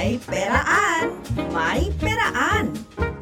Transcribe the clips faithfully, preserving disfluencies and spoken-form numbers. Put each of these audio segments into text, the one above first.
May Peraan! May Peraan!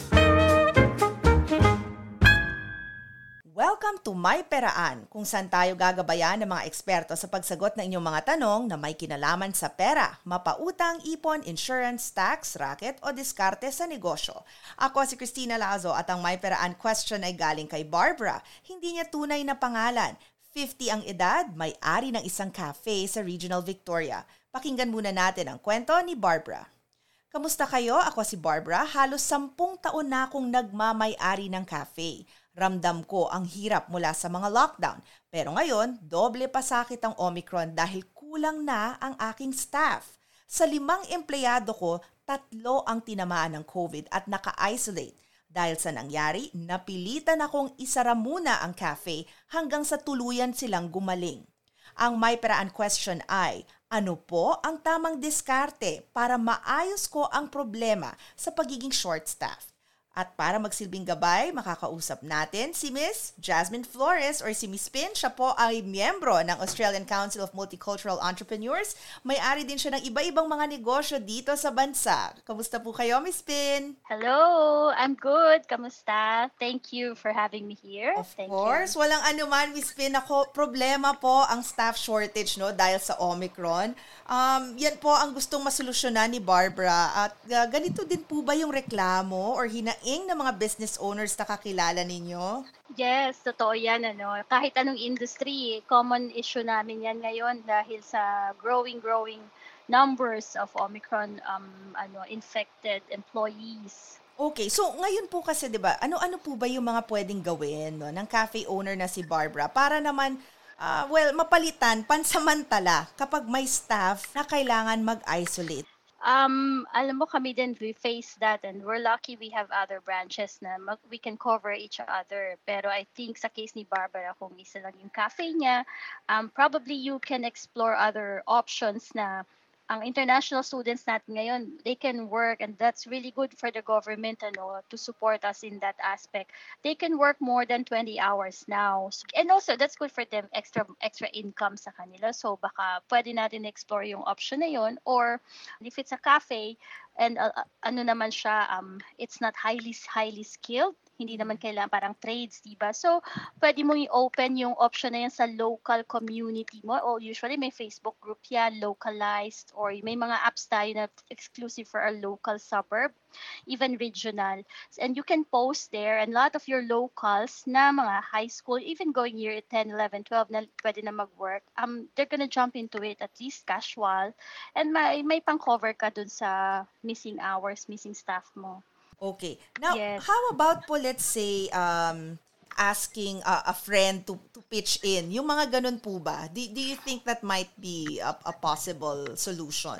Welcome to My Peraan, kung saan tayo gagabayan ng mga eksperto sa pagsagot ng inyong mga tanong na may kinalaman sa pera, mapautang, ipon, insurance, tax, racket o diskarte sa negosyo. Ako si Christina Lazo at ang My Peraan question ay galing kay Barbara. Hindi niya tunay na pangalan. fifty ang edad, may-ari ng isang cafe sa Regional Victoria. Pakinggan muna natin ang kwento ni Barbara. Kamusta kayo? Ako si Barbara. Halos sampung taon na akong nagmamay-ari ng cafe. Ramdam ko ang hirap mula sa mga lockdown. Pero ngayon, doble pa sakit ang Omicron dahil kulang na ang aking staff. Sa limang empleyado ko, tatlo ang tinamaan ng COVID at naka-isolate. Dahil sa nangyari, napilitan akong isara muna ang cafe hanggang sa tuluyan silang gumaling. Ang May Peraan question ay, ano po ang tamang diskarte para maayos ko ang problema sa pagiging short staff? At para magsilbing gabay, makakausap natin si Miss Jasmine Flores or si Miss Pin. Siya po ay miyembro ng Australian Council of Multicultural Entrepreneurs. May-ari din siya ng iba-ibang mga negosyo dito sa bansa. Kamusta po kayo, Miss Pin? Hello, I'm good. Kamusta? Thank you for having me here. Of Thank course, you. walang anuman, Miss Pin. Ako, problema po ang staff shortage no dahil sa Omicron. Um, yan po ang gustong masolusyonan ni Barbara. At uh, ganito din po ba yung reklamo or hinaing ng mga business owners na kakilala ninyo? Yes, totoo yan. Ano. Kahit anong industry, common issue namin yan ngayon dahil sa growing, growing numbers of Omicron um, ano, infected employees. Okay, so ngayon po kasi 'di ba, ano-ano po ba yung mga pwedeng gawin no, ng cafe owner na si Barbara para naman uh, well, mapalitan pansamantala kapag may staff na kailangan mag-isolate? Um, alam mo kami din, we face that and we're lucky we have other branches na mag, we can cover each other. Pero I think sa case ni Barbara, kung isa lang yung cafe niya, um, probably you can explore other options na ang international students natin ngayon, they can work and that's really good for the government ano, to support us in that aspect. They can work more than twenty hours now. And also, that's good for them, extra extra income sa kanila. So baka pwede natin explore yung option na yun. Or if it's a cafe, and uh, ano naman siya, um, it's not highly highly skilled, hindi naman kailangan parang trades, diba? So, pwede mo i-open yung option na yan sa local community mo. O usually may Facebook group yan, localized, or may mga apps tayo na exclusive for a local suburb, even regional. And you can post there, and a lot of your locals na mga high school, even going year ten, eleven, twelve na pwede na mag-work, um, they're gonna jump into it, at least casual, and may, may pang-cover ka dun sa missing hours, missing staff mo. Okay. Now, Yes. how about po, let's say, um, asking uh, a friend to to pitch in? Yung mga ganun po ba? Do, do you think that might be a, a possible solution?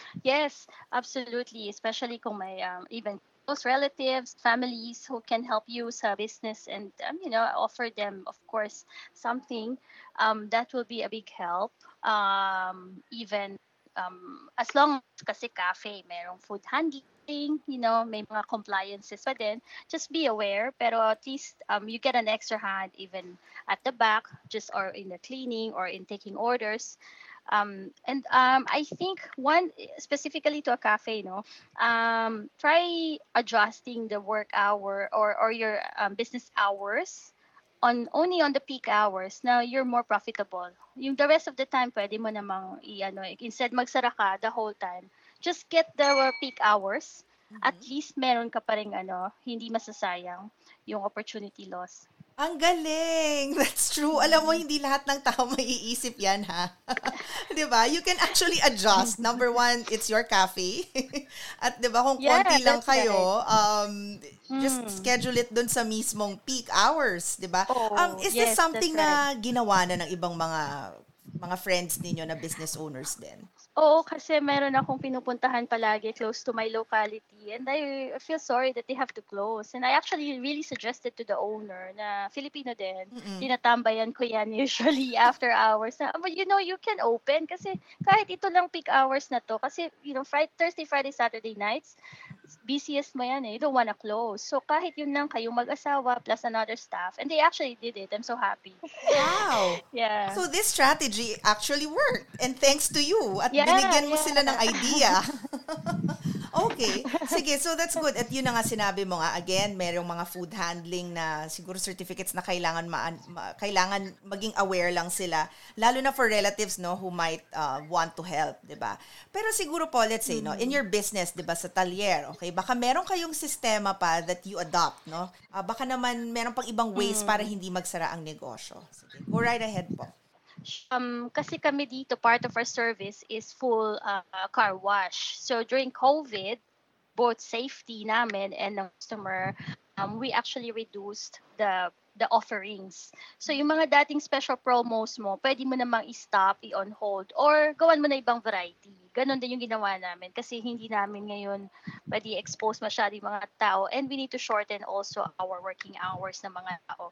Yes, absolutely. Especially kung may um, even close relatives, families who can help you sa business and um, you know, offer them, of course, something um, that will be a big help. Um, even um, as long as kasi cafe, merong food handling, you know, may mga compliances pa din. Just be aware, pero at least um, you get an extra hand even at the back, just or in the cleaning or in taking orders. Um, and um, I think one specifically to a cafe, no, um, try adjusting the work hour or or your um, business hours on only on the peak hours. Now you're more profitable. Yung the rest of the time, pwede mo namang i ano, instead magsara ka the whole time. Just get the peak hours. Mm-hmm. At least meron ka pa rin ano, hindi masasayang yung opportunity loss. Ang galing! That's true. Alam mo, hindi lahat ng tao maiisip yan, ha? Di ba? You can actually adjust. Number one, it's your cafe. At di ba, kung Yeah, konti lang that's kayo, um, just Mm. schedule it dun sa mismong peak hours, di ba? Oh, Um, is this yes, something that's na ginawa na ng ibang mga mga friends ninyo na business owners din? Oo, kasi meron akong pinupuntahan palagi close to my locality and I feel sorry that they have to close. And I actually really suggested to the owner na Filipino din, Mm-mm. tinatambayan ko yan usually after hours. Na, but you know, you can open kasi kahit ito lang peak hours na to kasi, you know, Friday, Thursday, Friday, Saturday nights, busiest mo yan eh. You don't wanna close. So kahit yun lang kayong mag-asawa plus another staff. And they actually did it. I'm so happy. Wow! Yeah. So this strategy actually worked. And thanks to you. At Yeah, binigyan mo yeah. sila ng idea. Okay. Sige, so that's good. At yun na nga sinabi mo nga, again, merong mga food handling na siguro certificates na kailangan ma, ma- kailangan maging aware lang sila. Lalo na for relatives, no, who might uh, want to help, di ba? Pero siguro po, let's say, no, in your business, di ba, sa talyer, okay, baka meron kayong sistema pa that you adopt, no? Uh, baka naman meron pang ibang ways para hindi magsara ang negosyo. Sige, go right ahead po. Um, kasi kami dito, part of our service is full uh, car wash. So during COVID, both safety namin and the customer, um, we actually reduced the the offerings. So yung mga dating special promos mo, pwede mo namang i-stop, i-on hold, or gawan mo na ibang variety. Ganon din yung ginawa namin kasi hindi namin ngayon pwede expose masyado yung mga tao, and we need to shorten also our working hours ng mga tao.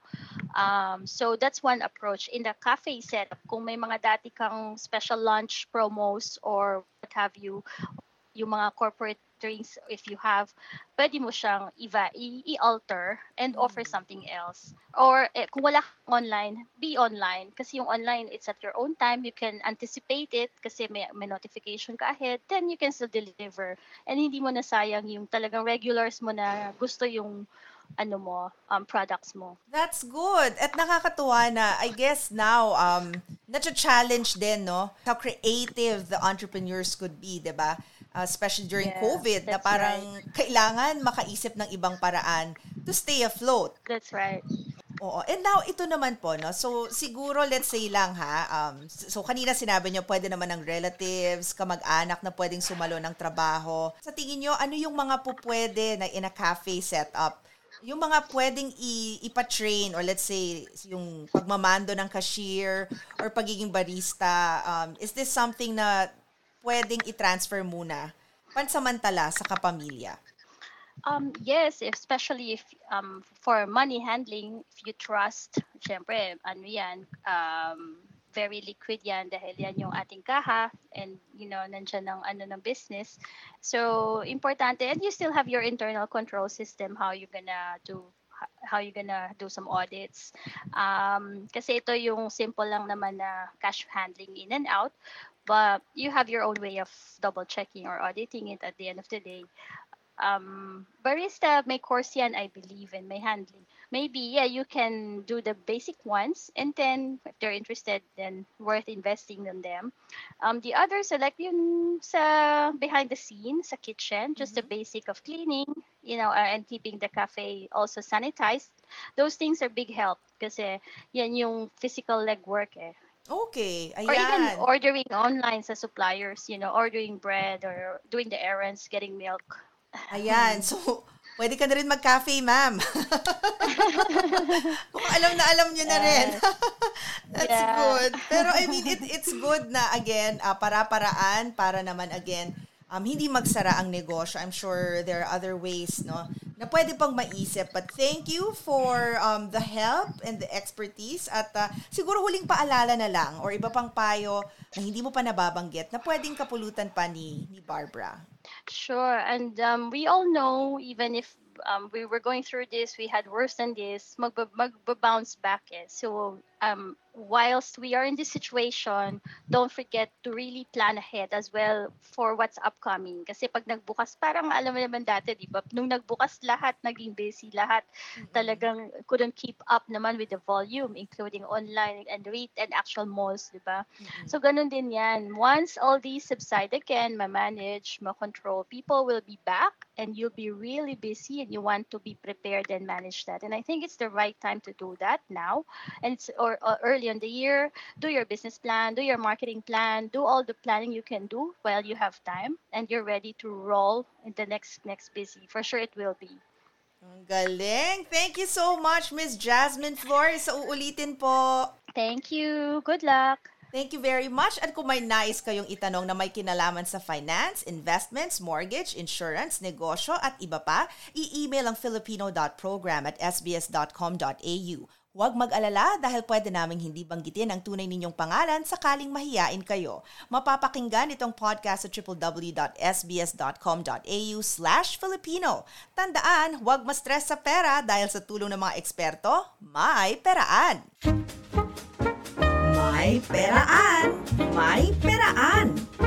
Um, so that's one approach. In the cafe setup, kung may mga dati kang special lunch promos or what have you, yung mga corporate drinks, if you have, pwede mo siyang iva, i- i-alter and offer something else. Or eh, kung wala kang online, be online. Kasi yung online, it's at your own time. You can anticipate it kasi may, may notification ka ahead. Then you can still deliver. And hindi mo nasayang yung talagang regulars mo na gusto yung ano mo, um, products mo. That's good. At nakakatuwa na, I guess now, um, na-challenge din, no? How creative the entrepreneurs could be, di ba? Uh, especially during Yeah, COVID, na that's parang right. kailangan makaisip ng ibang paraan to stay afloat. That's right. Oo. And now, ito naman po, no? So, siguro, let's say lang, ha? Um, so, kanina sinabi nyo, pwede naman ng relatives, kamag-anak na pwedeng sumalo ng trabaho. Sa tingin nyo, ano yung mga po pwede na in a cafe setup? Yung mga pwedeng i- ipa-train, or let's say, yung pagmamando ng cashier or pagiging barista, um, is this something na pwedeng i-transfer muna pansamantala sa kapamilya? Um, yes, especially if um, for money handling, if you trust, syempre, ano yan, um, very liquid yan dahil yan yung ating kaha and, you know, nandyan ng, ano, ng business. So, importante, and you still have your internal control system, how you gonna do how you gonna do some audits. Um, kasi ito yung simple lang naman na cash handling in and out, but you have your own way of double checking or auditing it at the end of the day. Um, barista, may course yan, I believe, and may handling. Maybe, yeah, you can do the basic ones, and then if they're interested, then worth investing in them. Um, the others are like yung sa behind the scenes, sa kitchen, just the basic of cleaning, you know, uh, and keeping the cafe also sanitized. Those things are big help kasi yan yung physical legwork eh. Okay, Or even ayan. ordering online sa suppliers, you know, ordering bread or doing the errands, getting milk. Ayan. So, pwede ka na rin mag-cafe, ma'am. Kung alam na alam nyo na rin. Yes. That's Yeah. good. Pero I mean, it, it's good na again, uh, para-paraan, para naman again, um, hindi magsara ang negosyo. I'm sure there are other ways, no, na pwede pang maisip. But thank you for um, the help and the expertise. At uh, siguro huling paalala na lang or iba pang payo na hindi mo pa nababanggit na pwedeng kapulutan pa ni, ni Barbara. Sure. And um, we all know, even if um, we were going through this, we had worse than this, magba- magba-bounce back eh. So, um, whilst we are in this situation, don't forget to really plan ahead as well for what's upcoming. Kasi pag nagbukas, parang alam mo naman dati, di ba? Nung nagbukas lahat, naging busy lahat. Talagang couldn't keep up naman with the volume, including online and read and actual malls, di ba? So, ganun din yan. Once all these subside again, ma-manage, ma-control, people will be back and you'll be really busy and you want to be prepared and manage that. And I think it's the right time to do that now. And it's or, or early in the year, do your business plan, do your marketing plan, do all the planning you can do while you have time and you're ready to roll in the next next busy. For sure it will be. Ang galing. Thank you so much, Miss Jasmine Flores. Sa uulitin po. Thank you. Good luck. Thank you very much. At kung may nais kayong itanong na may kinalaman sa finance, investments, mortgage, insurance, negosyo at iba pa, i-email ang filipino dot program at s b s dot com dot a u. Huwag mag-alala dahil pwede naming hindi banggitin ang tunay ninyong pangalan sakaling mahiyain kayo. Mapapakinggan itong podcast sa w w w dot s b s dot com dot a u slash Filipino. Tandaan, huwag ma-stress sa pera dahil sa tulong ng mga eksperto, may peraan. May peraan! May peraan!